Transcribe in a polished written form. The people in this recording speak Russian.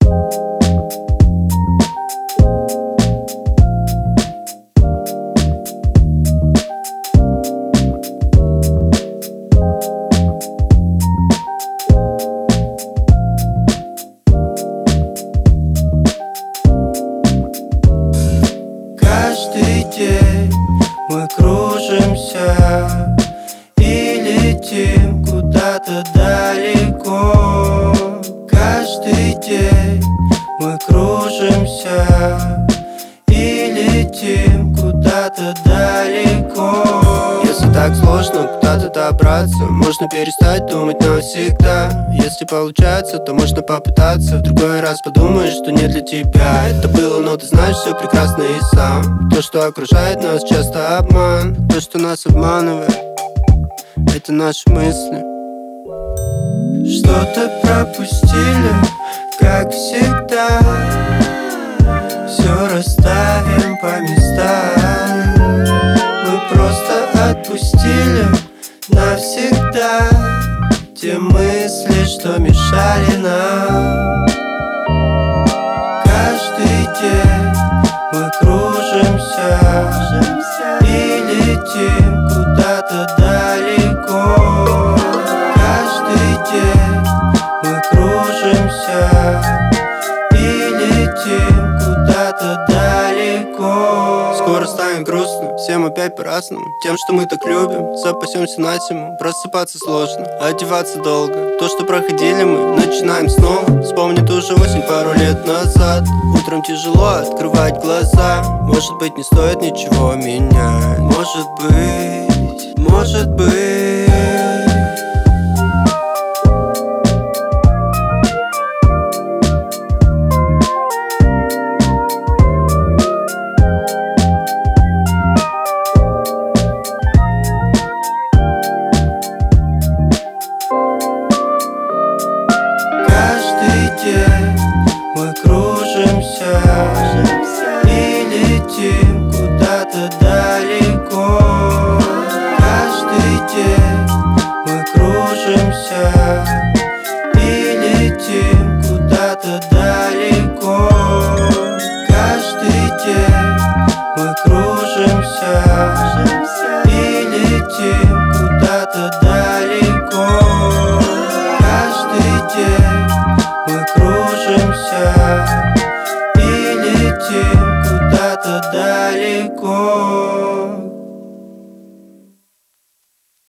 Каждый день мы кружимся и летим куда-то далеко. Каждый день мы кружимся и летим куда-то далеко. Если так сложно куда-то добраться, можно перестать думать навсегда. Если получается, то можно попытаться. В другой раз подумаешь, что не для тебя это было, но ты знаешь все прекрасно и сам. То, что окружает нас, часто обман. То, что нас обманывает, это наши мысли. Что-то пропустили, как всегда. Все расставим по местам. Мы просто отпустили навсегда те мысли, что мешали нам. Каждый день мы кружимся и летим куда-то далеко. Каждый день мы кружимся и летим куда-то далеко. Скоро станет грустно, всем опять по-разному. Тем, что мы так любим, запасемся на зиму. Просыпаться сложно, одеваться долго. То, что проходили мы, начинаем снова. Вспомни ту же осень пару лет назад. Утром тяжело открывать глаза. Может быть, не стоит ничего менять. Может быть, может быть. Мы кружимся и летим куда-то далеко. Каждый день мы кружимся и летим куда-то далеко. Каждый день мы кружимся и летим куда-то далеко.